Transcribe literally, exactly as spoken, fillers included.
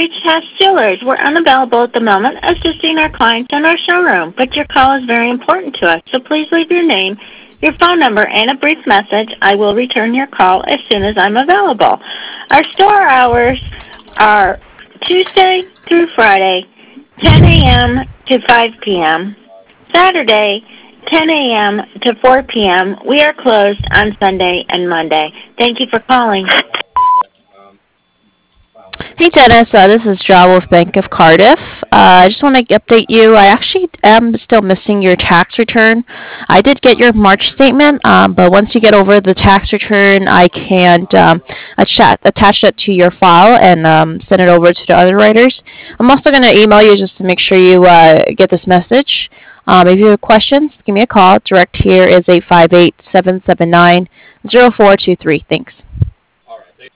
reached Hess Jewelers. We're unavailable at the moment, assisting our clients in our showroom, but your call is very important to us, so please leave your name, your phone number, and a brief message. I will return your call as soon as I'm available. Our store hours are Tuesday through Friday, ten a.m. to five p.m., Saturday, ten a.m. to four p.m. We are closed on Sunday and Monday. Thank you for calling. Hey Dennis, uh, this is Joe with Bank of Cardiff. Uh, I just want to update you. I actually am still missing your tax return. I did get your March statement, um, but once you get over the tax return, I can um, attach, attach it to your file and um, send it over to the underwriters. I'm also going to email you just to make sure you uh, get this message. Um, if you have questions, give me a call. Direct here is eight five eight, seven seven nine, zero four two three. Thanks.